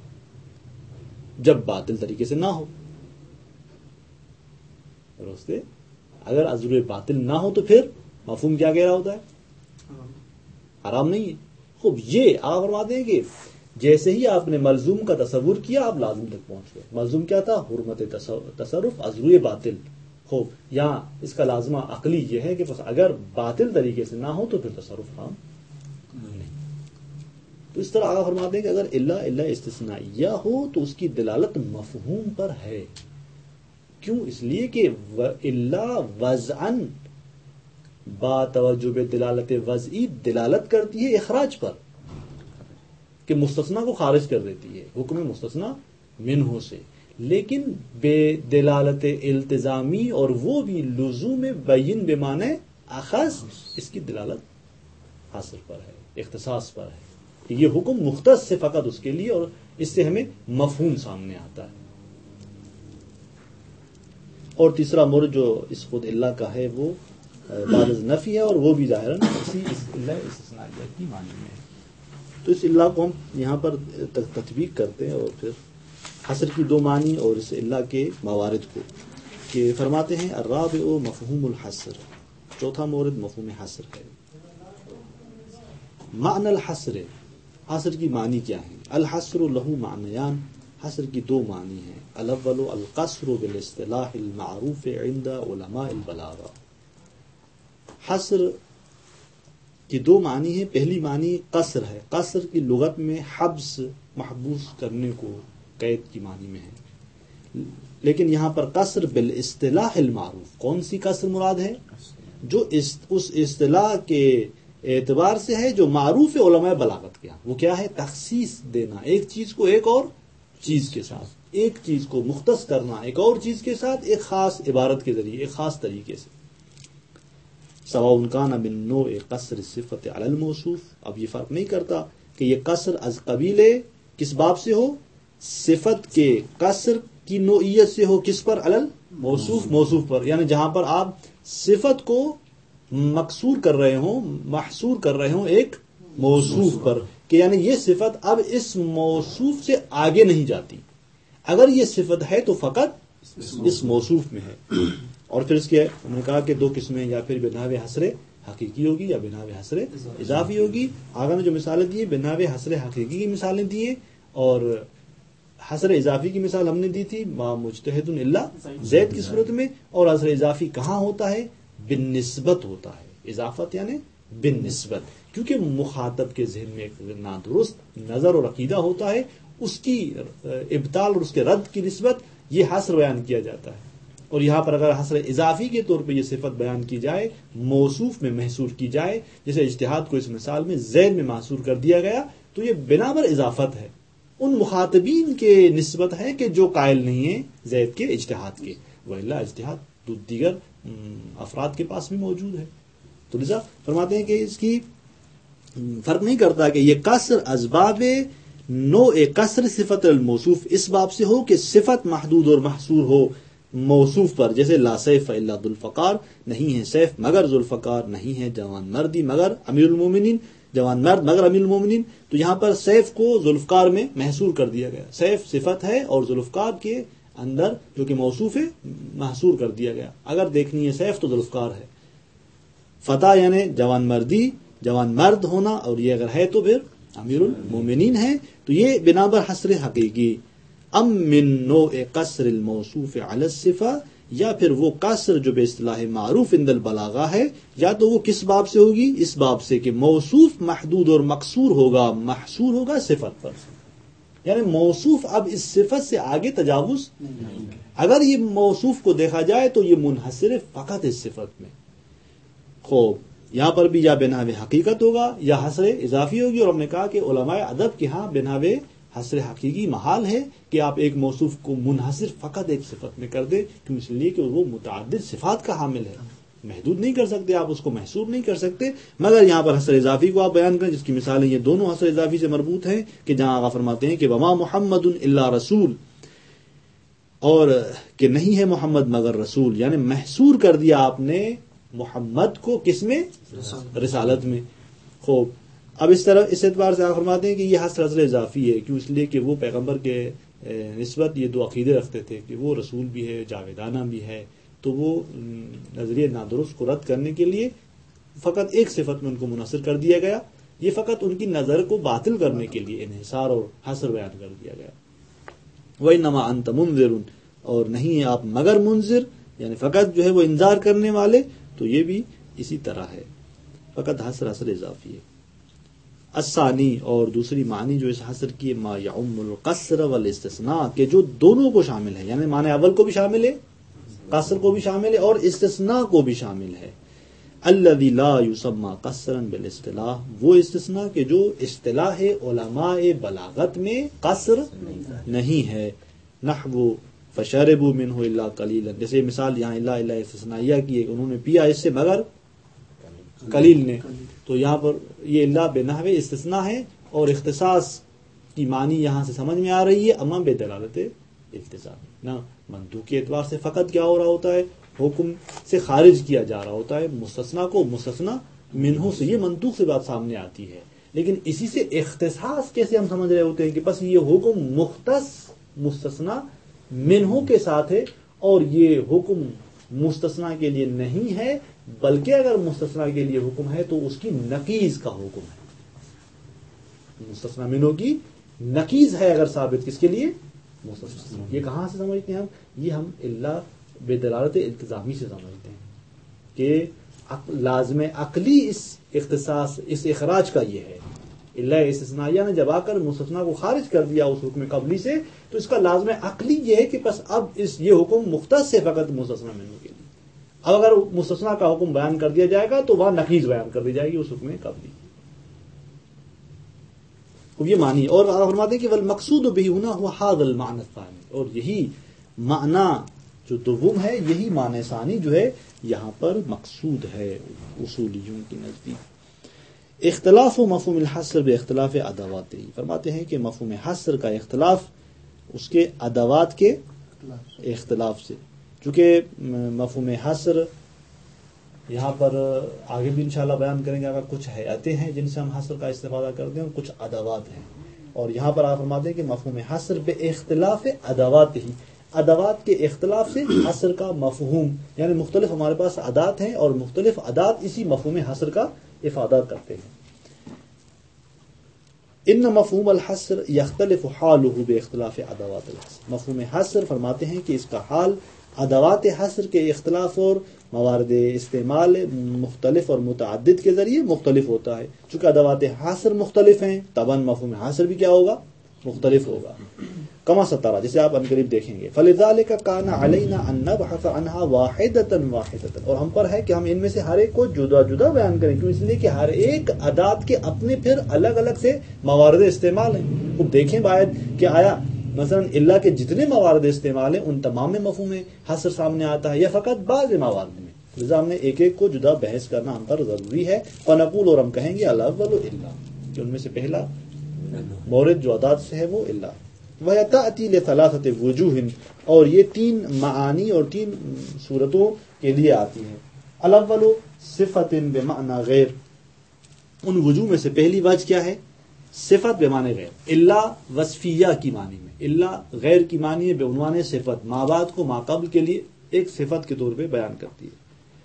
جب باطل طریقے سے نہ ہو. درستے؟ اگر عذر باطل نہ ہو تو پھر مفہوم کیا کہہ رہا ہوتا ہے؟ حرام نہیں ہے. خوب یہ آپ فرماتے ہیں کہ جیسے ہی آپ نے ملزوم کا تصور کیا آپ لازم تک پہنچ گئے. ملزوم کیا تھا؟ حرمت تصرف عذر باطل. خوب یہاں اس کا لازمہ عقلی یہ ہے کہ بس اگر باطل طریقے سے نہ ہو تو پھر تصرف حرام نہیں. تو اس طرح آپ فرماتے ہیں کہ اگر الا الا استثنائیہ ہو تو اس کی دلالت مفہوم پر ہے. کیوں؟ اس لیے کہ الا وضعاً با توجب دلالت وضعی دلالت کرتی ہے اخراج پر، کہ مستثنی کو خارج کر دیتی ہے حکم مستثنی منہ سے، لیکن بے دلالت التزامی اور وہ بھی لزوم بین بمعنی اخذ، اس کی دلالت حاصل پر ہے، اختصاص پر ہے کہ یہ حکم مختص سے فقط اس کے لیے، اور اس سے ہمیں مفہوم سامنے آتا ہے. اور تیسرا مورد جو اس خود اللہ کا ہے وہ بارز نفی ہے، اور وہ بھی ظاہراً اسی اس اللہ استثنائیہ کی معنی میں ہے. تو اس اللہ کو ہم یہاں پر تطبیق کرتے ہیں اور پھر حصر کی دو معنی اور اس اللہ کے موارد کو کہ فرماتے ہیں الرابع مفہوم الحصر. چوتھا مورد مفہوم حصر ہے. معنی الحصر، حصر کی معنی کیا ہے؟ الحصر لہ معنیان، حصر کی دو معنی ہیں. الاول القصر بالاصطلاح المعروف عند علماء البلاغہ. حصر کی دو معنی ہیں. پہلی معنی قصر ہے. قصر کی لغت میں حبس، محبوس کرنے کو قید کی معنی میں ہے، لیکن یہاں پر قصر بالاصطلاح المعروف. کون سی قصر مراد ہے؟ جو اس اصطلاح کے اعتبار سے ہے جو معروف علماء بلاغت کیا. وہ کیا ہے؟ تخصیص دینا ایک چیز کو ایک اور چیز کے ساتھ، ایک چیز کو مختص کرنا ایک اور چیز کے ساتھ، ایک خاص عبارت کے ذریعے، ایک خاص طریقے سے. سواء کان من نوع قصر الصفت علی الموصوف. اب یہ فرق نہیں کرتا کہ یہ قصر از قبیل کس باب سے ہو؟ صفت کے قصر کی نوعیت سے ہو. کس پر؟ علی الموصوف، موصوف پر. یعنی جہاں پر آپ صفت کو مقصور کر رہے ہوں، محصور کر رہے ہوں ایک موصوف پر، کہ یعنی یہ صفت اب اس موصوف سے آگے نہیں جاتی. اگر یہ صفت ہے تو فقط اس موصوف میں ہے. اور پھر اس کے ہم نے کہا کہ دو قسمیں، یا پھر بنحو حصر حقیقی ہوگی یا بناء حسر اضافی ہوگی. آگے نے جو مثالیں دی بناء حسر حقیقی کی مثالیں دی اور حسر اضافی کی مثال ہم نے دی تھی ما مجتہد الا زید کی صورت میں. اور حسر اضافی کہاں ہوتا ہے؟ بالنسبت ہوتا ہے. اضافت یعنی بالنسبت، کیونکہ مخاطب کے ذہن میں ایک نادرست نظر اور عقیدہ ہوتا ہے، اس کی ابطال اور اس کے رد کی نسبت یہ حسر بیان کیا جاتا ہے. اور یہاں پر اگر حسر اضافی کے طور پہ یہ صفت بیان کی جائے، موصوف میں محصور کی جائے، جیسے اجتہاد کو اس مثال میں زید میں محصور کر دیا گیا، تو یہ بنا بر اضافت ہے، ان مخاطبین کے نسبت ہے کہ جو قائل نہیں ہیں زید کے اجتہاد کے، وإلا اجتہاد دیگر افراد کے پاس بھی موجود ہے. تو لذا فرماتے ہیں کہ اس کی فرق نہیں کرتا کہ یہ قصر اسباب نوع قصر صفت الموصوف اس باب سے ہو کہ صفت محدود اور محصور ہو موصوف پر، جیسے لا سیف الا ذوالفقار، نہیں ہے سیف مگر ذوالفقار، نہیں ہے جوان مردی مگر امیر المومنین، جوان مرد مگر امیر المومنین. تو یہاں پر سیف کو ذوالفقار میں محصور کر دیا گیا. سیف صفت ہے اور ذوالفقار کے اندر جو کہ موصوف ہے محصور کر دیا گیا. اگر دیکھنی ہے سیف تو ذوالفقار ہے. فتح یعنی جوان مردی، جوان مرد ہونا، اور یہ اگر ہے تو پھر امیر المومنین ہے. تو یہ بنا بر حسر حقیقی. ام من نوع قصر الموصوف علی الصفہ، یا پھر وہ قصر جو بے اصطلاح معروف عند البلاغہ ہے، یا تو وہ کس باب سے ہوگی؟ اس باب سے کہ موصوف محدود اور مقصور ہوگا، محصور ہوگا صفت پر. یعنی موصوف اب اس صفت سے آگے تجاوز نہیں. اگر یہ موصوف کو دیکھا جائے تو یہ منحصر فقط اس صفت میں. خوب یہاں پر بھی یا بناء حقیقت ہوگا یا حسر اضافی ہوگی. اور ہم نے کہا کہ علماء ادب کے ہاں بناء حسر حقیقی محال ہے کہ آپ ایک موصوف کو منحصر فقط ایک صفت میں کر دیں، کیوں؟ اس لیے کہ وہ متعدد صفات کا حامل ہے، محدود نہیں کر سکتے آپ اس کو، محصور نہیں کر سکتے. مگر یہاں پر حسر اضافی کو آپ بیان کریں، جس کی مثالیں یہ دونوں حسر اضافی سے مربوط ہیں، کہ جہاں آقا فرماتے ہیں کہ وما محمد الا رسول، اور کہ نہیں ہے محمد مگر رسول، یعنی محصور کر دیا آپ نے محمد کو کس میں؟ رسالت میں. خوب اب اس طرح اس اعتبار سے آپ فرماتے ہیں کہ یہ حسر حسر اضافی ہے. کیوں؟ اس لیے کہ وہ پیغمبر کے نسبت یہ دو عقیدے رکھتے تھے کہ وہ رسول بھی ہے، جاویدانہ بھی ہے. تو وہ نظریہ نادرست کو رد کرنے کے لیے فقط ایک صفت میں ان کو منحصر کر دیا گیا. یہ فقط ان کی نظر کو باطل کرنے کے لیے انحصار اور حسر بیان کر دیا گیا. وَإِنَّمَا أَنْتَ مُنذِرٌ، اور نہیں ہے آپ مگر منذر، یعنی فقط جو ہے وہ انذار کرنے والے. تو یہ بھی اسی طرح ہے، فقط حسر حسر اضافی ہے. الثانی، اور دوسری معنی جو اس حسر کی ما یعم القصر والاستثناء، کہ جو دونوں کو شامل ہے، یعنی معنی اول کو بھی شامل ہے، قصر کو بھی شامل ہے اور استثناء کو بھی شامل ہے. الذی لا یسمى قصرا بالاصطلاح، وہ استثناء کہ جو اصطلاح علماء بلاغت میں قصر نہیں ہے. نحو فشربوا منه الا قلیلا، جیسے مثال یہاں الا الا استثنائیہ کی ہے کہ انہوں نے پیا اس سے مگر قلیل نے. تو یہاں پر یہ الا بنحو استثناء ہے، اور اختصاص کی معنی یہاں سے سمجھ میں آ رہی ہے، اما بے دلالت التزام، نہ منطوق کے اعتبار سے فقط کیا ہو رہا ہوتا ہے، حکم سے خارج کیا جا رہا ہوتا ہے مستثنیٰ کو مستثنیٰ منہ سے. یہ منطوق سے بات سامنے آتی ہے، لیکن اسی سے اختصاص کیسے ہم سمجھ رہے ہوتے ہیں کہ بس یہ حکم مختص مستثنیٰ منہ کے ساتھ ہے، اور یہ حکم مستثنیٰ کے لیے نہیں ہے، بلکہ اگر مستثنیٰ کے لیے حکم ہے تو اس کی نقیض کا حکم ہے. مستثنیٰ منہ کی نقیض ہے اگر ثابت، کس کے لیے؟ مستثنیٰ. یہ کہاں سے سمجھتے ہیں ہم؟ یہ ہم الا بے دلالت التزامی سے سمجھتے ہیں کہ لازم عقلی اس اختصاص اس اخراج کا یہ ہے. الا استثنائیہ نے جب آ کر مستثنیٰ کو خارج کر دیا اس حکم قبلی سے، تو اس کا لازم عقلی یہ ہے کہ بس اب اس یہ حکم مختص ہے فقط مستثنیٰ منہ کے لیے. اب اگر مستثنیٰ کا حکم بیان کر دیا جائے گا تو وہاں نقیض بیان کر دی جائے گی اس حکم قبلی. یہ معنی. اور فرماتے ہیں کہ والمقصود به هنا هو هذا المعنى الثاني، اور یہی معنی جو دوم ہے، یہی معنی ثانی جو ہے یہاں پر مقصود ہے اصولیوں کے نزدیک. اختلاف و مفہوم الحصر بے اختلاف ادوات ہی، فرماتے ہیں کہ مفہوم حصر کا اختلاف اس کے ادوات کے اختلاف سے. چونکہ مفہوم حصر یہاں پر آگے بھی انشاءاللہ بیان کریں گے، اگر کچھ حیاتیں ہیں جن سے ہم حصر کا استفادہ کرتے ہیں اور کچھ ادوات ہیں. اور یہاں پر آپ فرماتے ہیں کہ مفہوم حصر بے اختلاف ادوات ہی، ادوات کے اختلاف سے حصر کا مفہوم، یعنی مختلف ہمارے پاس ادات ہیں اور مختلف ادات اسی مفہوم حصر کا افادہ کرتے ہیں. ان مفہوم الحصر یختلف حالہ باختلاف ادوات الحصر. مفہوم حصر فرماتے ہیں کہ اس کا حال ادوات حصر کے اختلاف اور موارد استعمال مختلف اور متعدد کے ذریعے مختلف ہوتا ہے. چونکہ ادوات حصر مختلف ہیں طبعاً مفہوم حصر بھی کیا ہوگا؟ مختلف ہوگا. کما ستارہ، جسے آپ عنقریب دیکھیں گے. فلذلک کان علینا ان نبحث عنها واحدۃ واحدۃ، اور ہم پر ہے کہ ہم ان میں سے ہر ایک کو جدا جدا بیان کریں. کیوں؟ اس لیے کہ ہر ایک ادات کے اپنے پھر الگ الگ سے موارد استعمال ہیں. خود دیکھیں باید کہ آیا مثلا اللہ کے جتنے موارد استعمال ہیں ان تمام میں مفہوم حصر سامنے آتا ہے یا فقط بعض موارد میں. لذا ہم نے ایک ایک کو جدا بحث کرنا ہم پر ضروری ہے. فنقول، اور ہم کہیں گے الاول الا، کہ ان میں سے پہلا مورد جو ادات سے ہے وہ اللہ. وَيَتَأْتِي لِثَلَاثَةِ وُجُوهٍ، اور یہ تین معانی اور تین صورتوں کے لیے آتی ہے. الاول صفت بمعنی غیر، ان وجوہ میں سے پہلی وجہ کیا ہے؟ صفت بمعنی غیر. اللہ وصفیہ کی معنی میں، اللہ غیر کی معنی ہے بعنوان صفت، ما بعد کو ما قبل کے لیے ایک صفت کے طور پہ بیان کرتی ہے.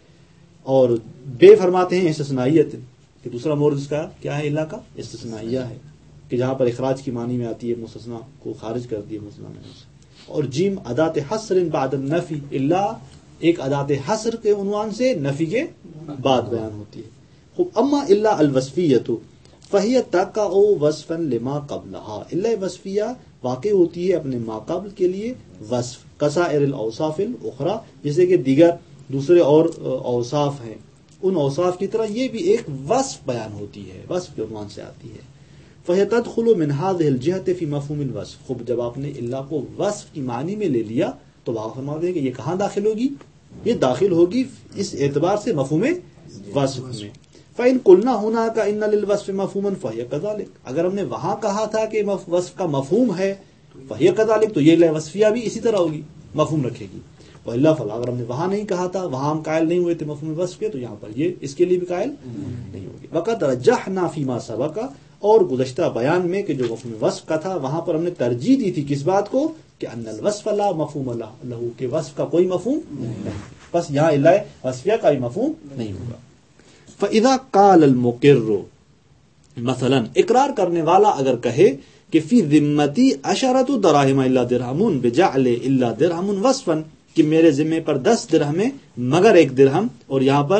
اور بے فرماتے ہیں استثنائیت، کہ دوسرا مورد اس کا کیا ہے؟ اللہ کا استثنائیہ ہے، کہ جہاں پر اخراج کی معنی میں آتی ہے، مستثنا کو خارج کر دیے مستثنا میں. اور جیم ادات حصر بعد النفی، اللہ ایک ادات حصر کے عنوان سے نفی کے بعد بیان ہوتی ہے. خوب، اما اللہ الوصفیۃ فہی تقع وصفا لما قبلہا، اللہ وصفیہ واقع ہوتی ہے اپنے ما قبل کے لیے وصف، کسائر الاوصاف الاخرى، جیسے کہ دیگر دوسرے اور اوصاف ہیں ان اوصاف کی طرح یہ بھی ایک وصف بیان ہوتی ہے، وصف کے عنوان سے آتی ہے. فَيَتَدْخُلُ مِنْ هَذِهِ الْجِهَةِ فِي مَفْهُومِ الْوَصْف. خوب، جب آپ نے اللہ کو وصف کی معنی میں لے لیا تو آپ فرماتے ہیں کہ یہ کہاں داخل ہوگی؟ یہ داخل ہوگی اس اعتبار سے مفہوم وصف میں. فَإِنْ قُلْنَا هُنَاكَ إِنَّ لِلْوَصْفِ مَفْهُومًا فَهِيَ كَذَلِكَ، اگر ہم نے وہاں کہا تھا کہ وصف کا مفہوم ہے فَهِيَ كَذَلِكَ، تو یہ وصفیہ بھی اسی طرح ہوگی، مفہوم رکھے گی. وَإِلَّا فَلَا، اگر ہم نے وہاں نہیں کہا تھا، وہاں ہم قائل نہیں ہوئے تھے مفہوم وصف کے، تو یہاں پر یہ اس کے لیے بھی قائل نہیں ہوگی. وَقَدْ رَجَّحْنَا فِي مَا سَبَقَ، اور گزشتہ بیان میں کہ جو مفہوم وصف کا تھا وہاں پر ہم نے ترجیح دی تھی کس بات کو؟ کہ ان الوصف لا مفہوم لہ، کہ وصف کا کوئی مفہوم نہیں، بس یہاں اللہ وصفیہ کا بھی مفہوم نہیں ہوگا. فَإِذَا قَالَ الْمُقِرُّ، مثلا اقرار کرنے والا اگر کہے کہ فی ذمتی عشرۃ دراہم الا درہم بجعل الا درہم وصفا، کہ میرے ذمے پر دس درہم ہے مگر ایک درہم، اور یہاں پر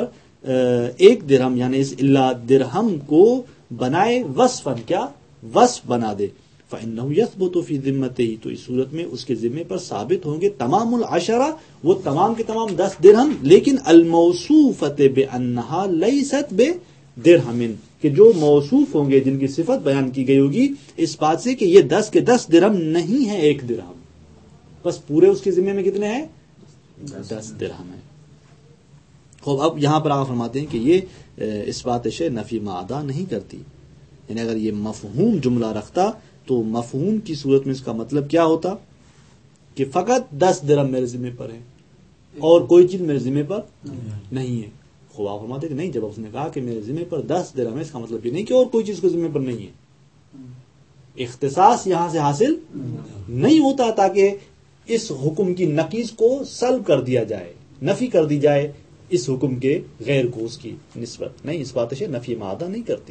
ایک درہم یعنی اس الا درہم کو بنائے وصفا، کیا وصف بنا دے. فإنه يثبت في ذمته، تو اس صورت میں اس کے ذمے پر ثابت ہوں گے تمام العشرہ، وہ تمام کے تمام دس درہم، لیکن الموصوفۃ بأنها ليست بدرہم، کہ جو موصوف ہوں گے جن کی صفت بیان کی گئی ہوگی اس بات سے کہ یہ دس کے دس درہم نہیں ہے ایک درہم، بس پورے اس کے ذمے میں کتنے ہیں؟ دس درہم ہے. خوب، اب یہاں پر آپ فرماتے ہیں کہ یہ اس بات شے نفی معدہ نہیں کرتی. یعنی اگر یہ مفہوم جملہ رکھتا تو مفہوم کی صورت میں اس کا مطلب کیا ہوتا؟ کہ فقط دس درہم میرے ذمہ پر ہے اور کوئی چیز میرے ذمہ پر نہیں ہے. خوب، آپ فرماتے ہیں کہ نہیں، جب اس نے کہا کہ میرے ذمہ پر دس درہم ہے، اس کا مطلب یہ نہیں کہ اور کوئی چیز کو ذمہ پر نہیں ہے. اختصاص یہاں سے حاصل نہیں ہوتا تاکہ اس حکم کی نقیض کو سلب کر دیا جائے، نفی کر دی جائے اس حکم کے غیر کو اس کی نسبت نہیں. اس بات سے نفی معدہ نہیں کرتی.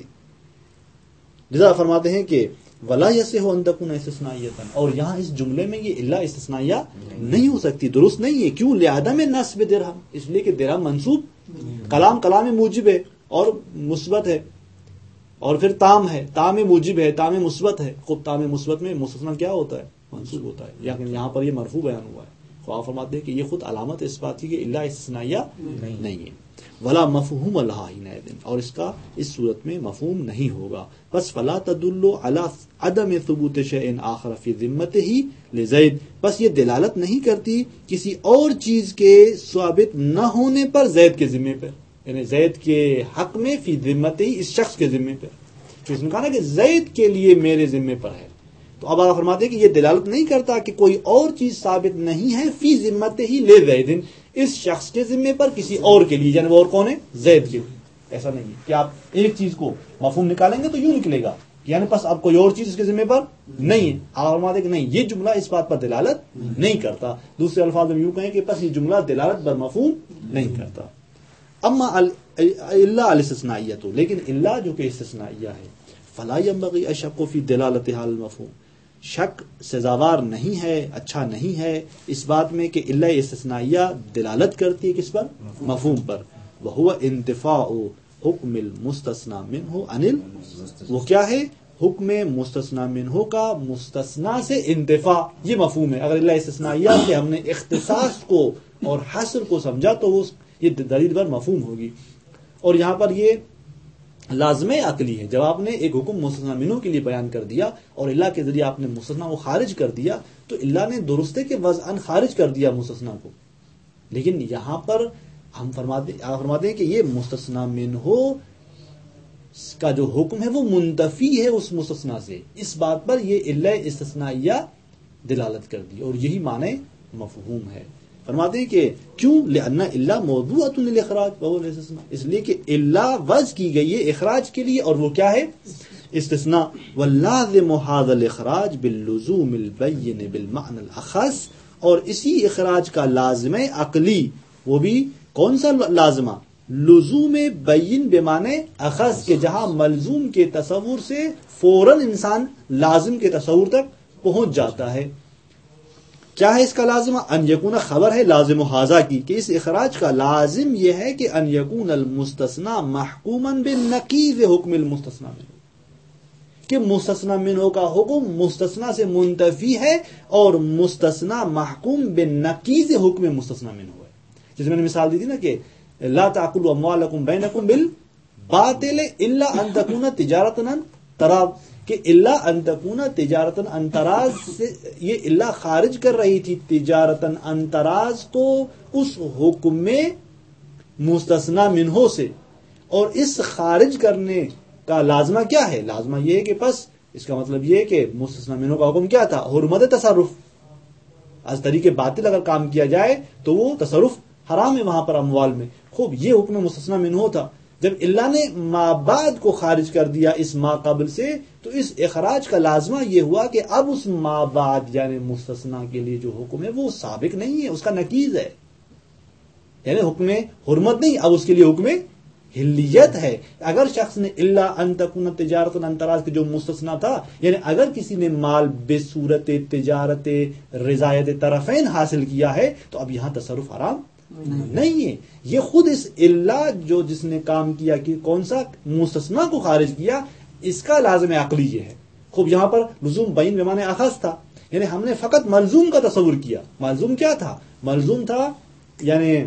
لذا فرماتے ہیں کہ ولا یصح ان تکون استثنائیۃ، اور یہاں اس جملے میں یہ الا استثنائیہ نہیں ہو سکتی، درست نہیں ہے. کیوں؟ لعدم نصب درہم، اس لیے کہ درہم منصوب کلام کلام موجب ہے اور مثبت ہے، اور پھر تام ہے، تام موجب ہے، تام مثبت ہے. خود تام مثبت میں مستثنا کیا ہوتا ہے؟ منصوب ہوتا ہے. لیکن یہاں پر یہ مرفوع بیان ہوا ہے. خواہ فرماتے ہیں کہ یہ خود علامت اس بات کی کہ الا استثنائیہ نہیں ہے. ولا مفہوم لہا حینئذ، اور اس کا اس صورت میں مفہوم نہیں ہوگا. بس فلا تدل علی عدم ثبوت شیء آخر فی ذمتہ لزید، بس یہ دلالت نہیں کرتی کسی اور چیز کے ثابت نہ ہونے پر زید کے ذمے پر، یعنی زید کے حق میں فی ذمتہ، اس شخص کے ذمے پر. تو اس نے کہا نا کہ زید کے لیے میرے ذمے پر ہے، تو اب آپ فرماتے ہیں کہ یہ دلالت نہیں کرتا کہ کوئی اور چیز ثابت نہیں ہے فی ذمتہ لزید، اس شخص کے ذمے پر کسی اور کے لیے، یعنی وہ اور کون ہے؟ زید کے لیے. ایسا نہیں ہے کہ آپ ایک چیز کو مفہوم نکالیں گے تو یوں نکلے گا یعنی پس اب کوئی اور چیز اس کے ذمہ پر نہیں ہے. آپ فرماتے کہ نہیں یہ جملہ اس بات پر دلالت نہیں کرتا. دوسرے الفاظ میں یوں کہیں کہ پس یہ جملہ دلالت بر مفہوم نہیں کرتا. اما الا الاستثنائیہ تو لیکن الا جو کہ استثنائیہ ہے فلا ينبغي الشک فی دلالتها على المفہوم شک سزاوار نہیں ہے اچھا نہیں ہے اس بات میں کہ الا استثنائیہ دلالت کرتی ہے کس پر مفہوم پر. وهو انتفاع حکم المستثنى منه عن ال وہ کیا ہے حکم مستثنی منہ کا مستثنی سے انتفاع یہ مفہوم ہے. اگر الا استثنائیہ سے ہم نے اختصاص کو اور حصر کو سمجھا تو وہ یہ دلیل پر مفہوم ہوگی. اور یہاں پر یہ لازم عقلی ہے. جب آپ نے ایک حکم مستثنی منہ کے لیے بیان کر دیا اور اللہ کے ذریعے آپ نے مستثنی کو خارج کر دیا تو اللہ نے درستے کے وضعاً خارج کر دیا مستثنی کو. لیکن یہاں پر ہم فرماتے فرماتے ہیں کہ یہ مستثنی منہ کا جو حکم ہے وہ منتفی ہے اس مستثنی سے. اس بات پر یہ الا استثنائیہ دلالت کر دی اور یہی معنی مفہوم ہے. فرماتے ہیں کہ کیوں لأن الا موضوعۃ للاخراج وهو الاستثناء اس لیے کہ الا وضع کی گئی ہے اخراج کے لیے اور وہ کیا ہے استثناء. واللازم هذا الاخراج باللزوم البين بالمعنى الاخص اور اسی اخراج کا لازم عقلی وہ بھی کون سا لازمہ لزوم بین بمعنی اخص کے جہاں ملزوم کے تصور سے فوراً انسان لازم کے تصور تک پہنچ جاتا ہے. کیا ہے اس کا لازمہ ان یکون خبر ہے لازم حاضہ کی کہ اس اخراج کا لازم یہ ہے کہ ان یکون المستثنی محکوما بالنقیض حکم المستثنی منہ کہ مستثنی منہ کا حکم مستثنی سے منتفی ہے اور مستثنی محکوم بالنقیض حکم مستثنی منہ ہے. جس میں نے مثال دی تھی نا کہ لا تاکلوا اموالکم بینکم بالباطل الا ان تکون تجارۃ عن تراض کہ الا ان تکون تجارۃ عن تراض سے یہ الا خارج کر رہی تھی تجارۃ عن تراض کو اس حکم میں مستثنی منہ سے. اور اس خارج کرنے کا لازمہ کیا ہے لازمہ یہ ہے کہ پس اس کا مطلب یہ ہے کہ مستثنی منہ کا حکم کیا تھا حرمت تصرف. از طریقے باطل اگر کام کیا جائے تو وہ تصرف حرام ہے وہاں پر اموال میں. خوب یہ حکم مستثنی منہ تھا. جب اللہ نے ما بعد کو خارج کر دیا اس ما قبل سے تو اس اخراج کا لازمہ یہ ہوا کہ اب اس ما بعد یعنی مستثنی کے لیے جو حکم ہے وہ سابق نہیں ہے اس کا نقیض ہے یعنی حکم حرمت نہیں اب اس کے لیے حکم حلیت ہے. اگر شخص نے الا ان تکون تجارت عن تراض کے جو مستثنی تھا یعنی اگر کسی نے مال بے صورت تجارت رضایت طرفین حاصل کیا ہے تو اب یہاں تصرف حرام نہیں ہے. یہ خود اس الا جو جس نے کام کیا کہ کون سا مستثنی کو خارج کیا اس کا لازم عقلی یہ ہے. خوب یہاں پر لزوم بین بمعنی اخذ تھا یعنی ہم نے فقط ملزوم کا تصور کیا. ملزوم کیا تھا ملزوم تھا یعنی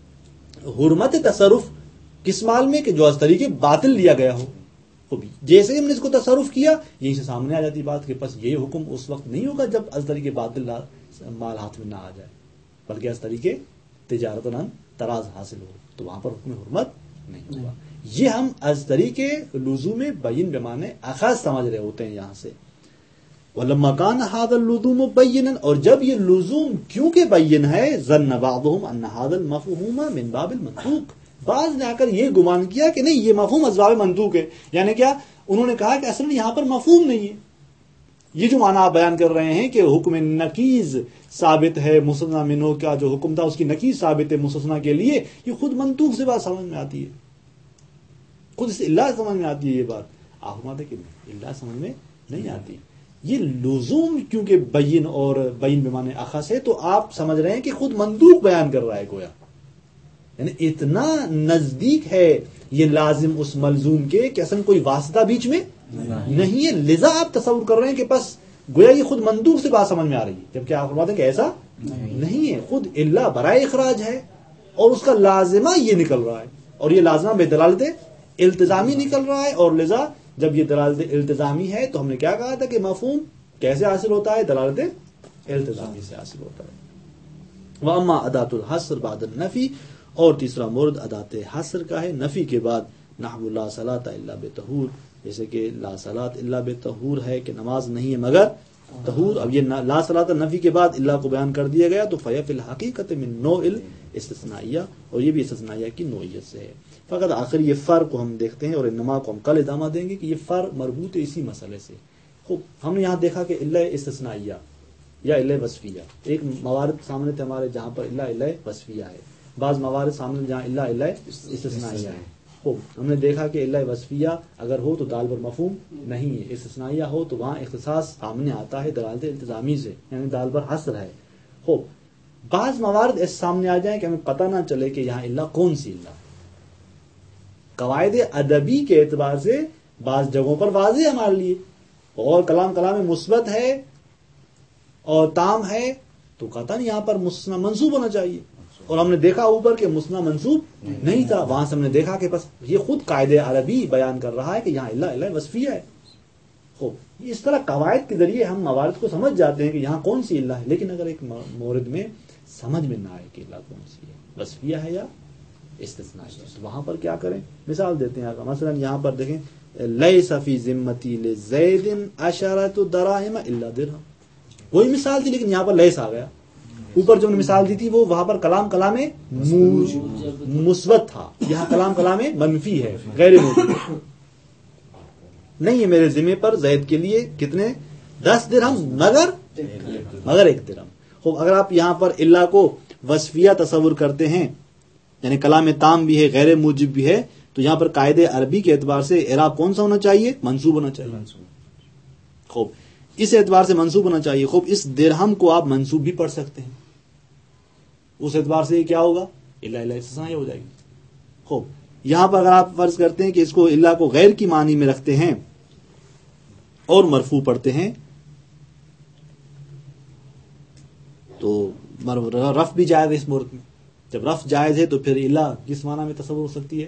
حرمت تصرف کس مال میں کہ جو از طریقے باطل لیا گیا ہو. خوب جیسے ہم نے اس کو تصرف کیا یہیں سے سامنے آ جاتی بات کہ بس یہ حکم اس وقت نہیں ہوگا جب از طریقے باطل مال ہاتھ میں نہ آ جائے بلکہ از طریقے تجارت عن تراض حاصل ہو تو وہاں پر حکم حرمت نہیں ہوگا. یہ ہم از طریقے لزوم بین بمعنی اخذ سمجھ رہے ہوتے ہیں یہاں سے. ولما كان هذا اللزوم بینا اور جب یہ لزوم کیونکہ بین ہے ظن بعضهم ان هذا المفهوم من باب المنطوق بعض نے آ کر یہ گمان کیا کہ نہیں یہ مفہوم از باب منطوق ہے. یعنی کیا انہوں نے کہا کہ اصل میں یہاں پر مفہوم نہیں ہے. یہ جو معنی آپ بیان کر رہے ہیں کہ حکم نقیض ثابت ہے مستثنی منہ کا جو حکم تھا اس کی نقیض ثابت ہے مستثنی کے لیے یہ خود منطوق سے بات سمجھ میں آتی ہے خود اس اللہ سمجھ میں آتی ہے. یہ بات آپ فرماتے کہ اللہ سمجھ میں نہیں آتی. یہ لزوم کیونکہ بین اور بین بمعنی اخص ہے تو آپ سمجھ رہے ہیں کہ خود منطوق بیان کر رہا ہے گویا یعنی اتنا نزدیک ہے یہ لازم اس ملزوم کے کہ اصلا کوئی واسطہ بیچ میں نہیں ہے. لذا آپ تصور کر رہے ہیں کہ بس گویا یہ خود منطوق سے بات سمجھ میں آ رہی ہے جبکہ آپ فرماتے ہیں کہ ایسا نہیں ہے. خود اللہ برائے اخراج ہے اور اس کا لازمہ یہ نکل رہا ہے اور یہ لازمہ بے دلالت التزامی نکل رہا ہے. اور لذا جب یہ دلالت التزامی ہے تو ہم نے کیا کہا تھا کہ مفہوم کیسے حاصل ہوتا ہے دلالت التزامی سے حاصل ہوتا ہے. واما ادات الحصر بعد النفی اور تیسرا مورد ادات حصر کا ہے نفی کے بعد نحو لا صلاۃ الا بطہور جیسے کہ لا صلاۃ الا بطہور ہے کہ نماز نہیں ہے مگر طہور. اب یہ لا صلاۃ نفی کے بعد اللہ کو بیان کر دیا گیا تو فی فی الحقیقت من نوع الاستثنائیہ, اور یہ بھی استثنائیہ کی نوعیت سے ہے. فقط آخر یہ فرق کو ہم دیکھتے ہیں اور انما کو ہم کل ادامہ دیں گے کہ یہ فرق مربوط ہے اسی مسئلے سے. خوب ہم نے یہاں دیکھا کہ اللہ استثنائیہ یا اللہ وصفیہ, ایک موارد سامنے تھے ہمارے جہاں پر اللہ اللہ وصفیہ ہے, بعض موارد سامنے جہاں اللہ اللہ استثنائیہ ہے. خوب ہم نے دیکھا کہ اللہ وصفیہ اگر ہو تو دال پر مفہوم نہیں ہے, استثنائیہ ہو تو وہاں اختصاص سامنے آتا ہے دلالت التزامی سے, یعنی دال پر حصر ہے. خوب بعض موارد ایسے سامنے آ جائیں کہ ہمیں پتہ نہ چلے کہ یہاں اللہ کون سی اللہ. قواعد ادبی کے اعتبار سے بعض جگہوں پر واضح ہے ہمارے لیے, اور کلام کلام مثبت ہے اور تام ہے تو قطعاً یہاں پر مثنى منصوب ہونا چاہیے, اور ہم نے دیکھا اوپر کہ مثنى منصوب نہیں تھا. وہاں سے ہم نے دیکھا کہ بس یہ خود قاعدہ عربی بیان کر رہا ہے کہ یہاں اللہ اللہ وصفیہ ہے. خوب اس طرح قواعد کے ذریعے ہم موارد کو سمجھ جاتے ہیں کہ یہاں کون سی اللہ ہے. لیکن اگر ایک مورد میں سمجھ میں نہ آئے کہ اللہ کون سی ہے, وصفیہ ہے یا استثنائیہ, تو وہاں پر کیا کریں؟ مثال دیتے ہیں. مثلا یہاں پر دیکھیں لیس فی ذمتی لزید عشرۃ دراہم الا درہم, وہی مثال تھی لیکن یہاں پر لیس آ گیا. اوپر جو مثال دی تھی وہ وہاں پر کلام کلام مثبت تھا, یہاں کلام کلام منفی ہے, غیر موجود نہیں ہے میرے ذمہ پر زید کے لیے کتنے دس درہم مگر مگر ایک درہم. خوب اگر آپ یہاں پر اللہ کو وصفیہ تصور کرتے ہیں یعنی کلام تام بھی ہے غیر موجب بھی ہے, تو یہاں پر قاعدے عربی کے اعتبار سے اعراب کون سا ہونا چاہیے؟ منصوب ہونا چاہیے. خوب اس اعتبار سے منصوب ہونا چاہیے. خوب اس درہم کو آپ منصوب بھی پڑھ سکتے ہیں, اس اعتبار سے یہ کیا ہوگا؟ اللہ اللہ استثنائیہ ہو جائے گی. خوب یہاں پر اگر آپ فرض کرتے ہیں کہ اس کو اللہ کو غیر کی معنی میں رکھتے ہیں اور مرفوع پڑھتے ہیں تو رف بھی جائز ہے اس مورد میں. جب رف جائز ہے تو پھر اللہ کس معنی میں تصور ہو سکتی ہے؟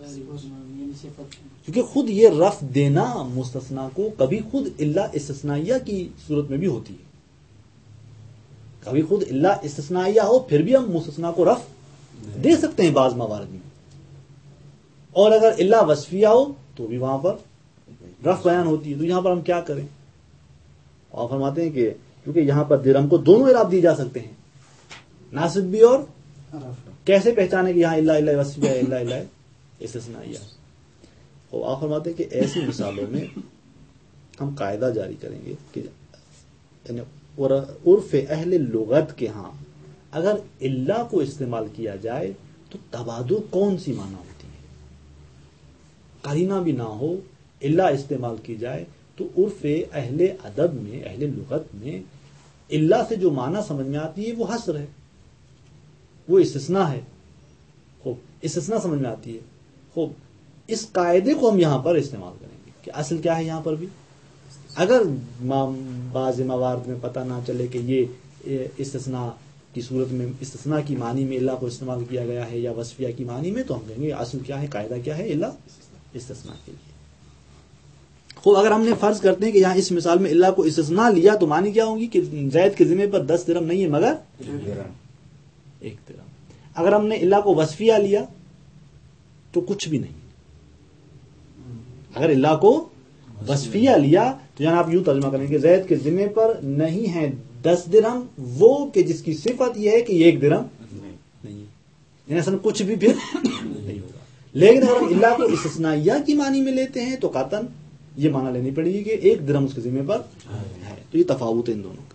کیونکہ خود یہ رف دینا مستثنا کو کبھی خود اللہ استثنائیہ کی صورت میں بھی ہوتی ہے, کبھی خود اللہ استثنائیہ ہو پھر بھی ہم مستثنا کو رف دے سکتے ہیں بعض موارد میں, اور اگر اللہ وصفیہ ہو تو بھی وہاں پر رف بیان ہوتی ہے. تو یہاں پر ہم کیا کریں؟ اور فرماتے ہیں کہ کیونکہ یہاں پر درہم کو دونوں اعراب دی جا سکتے ہیں, ناصب بھی اور کیسے پہچانے کہ یہاں اللہ اللہ وصفیہ ہے اللہ اللہ استثنائیہ. اور آپ فرماتے ہیں کہ ایسی مثالوں میں ہم قاعدہ جاری کریں گے کہ یعنی عرف اہل لغت کے ہاں اگر اللہ کو استعمال کیا جائے تو تبادل کون سی معنی ہوتی ہے, قرینہ بھی نہ ہو اللہ استعمال کی جائے تو عرف اہل ادب میں اہل لغت میں اللہ سے جو معنی سمجھ میں آتی ہے وہ حصر ہے, وہ استثناء ہے. خوب استثناء سمجھ میں آتی ہے. خوب اس قاعدے کو ہم یہاں پر استعمال کریں گے کہ اصل کیا ہے یہاں پر بھی. اگر بعض موارد میں پتہ نہ چلے کہ یہ استثناء کی صورت میں استثناء کی معنی میں اللہ کو استعمال کیا گیا ہے یا وصفیہ کی معنی میں, تو ہم کہیں گے اصل کیا ہے, قاعدہ کیا ہے, اللہ استثناء کے لیے. خوب اگر ہم نے فرض کرتے ہیں کہ یہاں اس مثال میں اللہ کو استثناء لیا تو معنی کیا ہوگی کہ زید کے ذمہ پر دس درہم نہیں ہے مگر ایک درہم. اگر ہم نے اللہ کو وصفیہ لیا تو کچھ بھی نہیں. اگر اللہ کو وصفیہ لیا تو یعنی آپ یوں ترجمہ کریں کہ زید کے ذمہ پر نہیں ہے دس درہم, وہ کہ جس کی صفت یہ ہے کہ یہ ایک درہم نہیں ہے, یعنی اصلا کچھ بھی پھر نہیں ہوگا. لیکن اگر ہم اللہ کو استثنائیہ کی معنی میں لیتے ہیں تو قطعاً یہ معنی لینی پڑے گی کہ ایک درہم اس کے ذمہ پر ہے. تو یہ تفاوت ہے ان دونوں کا.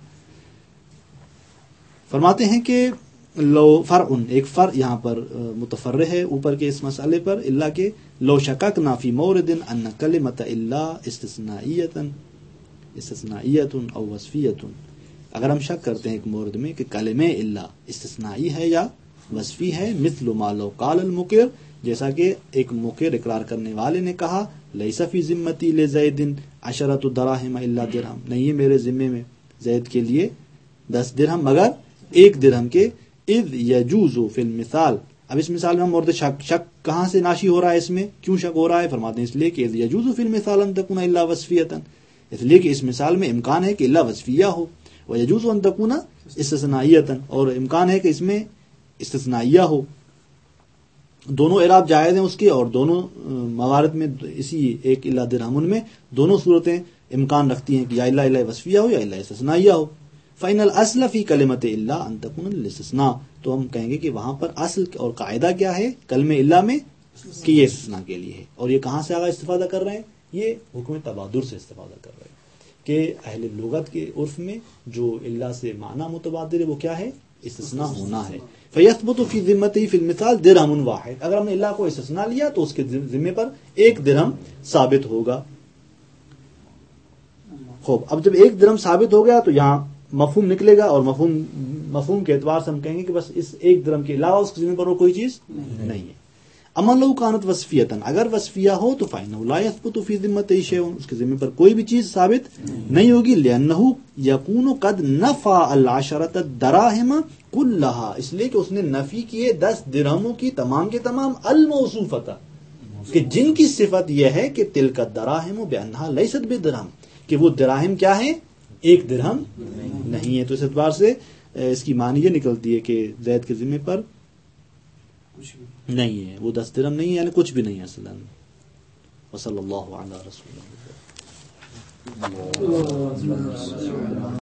فرماتے ہیں کہ لو فرع, ایک فرع یہاں پر متفرع ہے اوپر کے اس مسئلے پر اللہ کے. لو شککنا فی مورد ان کلمۃ اللہ استثنائیۃ استثنائیۃ او وصفیۃ, اگر ہم شک کرتے ہیں ایک مورد میں کہ کلمہ اللہ استثنائی ہے یا وصفی ہے, مثل ما لو قال المقر, جیسا کہ ایک مقر اقرار کرنے والے نے کہا لیس فی ذمتی لزید عشرۃ دراہم الا درہم, نہیں ہے میرے ذمے میں زید کے لیے دس درہم مگر ایک درہم کے. اذ یجوز فی المثال, اب اس مثال میں مورد شک شک کہاں سے ناشی ہو رہا ہے, اس میں کیوں شک ہو رہا ہے؟ فرماتے ہیں اس لیے کہ اذ یجوز فی المثال ان تکون الا وصفیۃ, اس لیے کہ اس مثال میں امکان ہے کہ اللہ وصفیہ ہو, ویجوز ان تکون استثنائیۃ, اور امکان ہے کہ اس میں استثنائیہ ہو. دونوں اعراب جائز ہیں اس کے, اور دونوں موارد میں اسی ایک الا درہم میں دونوں صورتیں امکان رکھتی ہیں کہ یا اللہ الہ وصفیہ ہو یا اللہ استثنائیہ ہو. فإن الأصل فی کلمۃ الا ان تکون للاستثناء، تو ہم کہیں گے کہ وہاں پر اصل اور قاعدہ کیا ہے کلمہ الا میں کہ یہ استثناء کے لیے ہے. اور یہ کہاں سے آگا استفادہ کر رہے ہیں؟ یہ حکم تبادر سے استفادہ کر رہے ہیں کہ اہل لغت کے عرف میں جو الا سے معنی متبادر ہے وہ کیا ہے؟ استثناء ہونا ہے. فیثبت فی ذمتہ فی المثال درہم واحد، اگر ہم نے الا کو استثناء لیا تو اس کے ذمے پر ایک درہم ثابت ہوگا. خوب، اب جب ایک درہم ثابت ہو گیا تو یہاں مفہوم نکلے گا، اور مفہوم مفہوم کے اعتبار سے ہم کہیں گے کہ بس اس ایک درہم کے علاوہ اس کے ذمہ پر وہ کوئی چیز نہیں ہے. اما لو کانت وصفیۃ، اگر وصفیہ ہو تو فإنه لا يثبت فی ذمتہ شیء، اس کے ذمہ پر کوئی بھی چیز ثابت نہیں ہوگی. لأنه یکون قد نفى العشرۃ الدراہم کلها، اس لیے کہ اس نے نفی کیے دس درہموں کی تمام کے تمام الموصوفۃ، کہ جن کی صفت یہ ہے کہ تلک الدراہم بانها لیست بدرہم، کہ وہ دراہم کیا ہیں؟ ایک درہم نہیں ہے. تو اس اعتبار سے اس کی معنی یہ نکلتی ہے کہ زید کے ذمہ پر نہیں ہے، وہ دس درہم نہیں ہے، یعنی کچھ بھی نہیں ہے اصلا. وصلی اللہ علی رسول اللہ.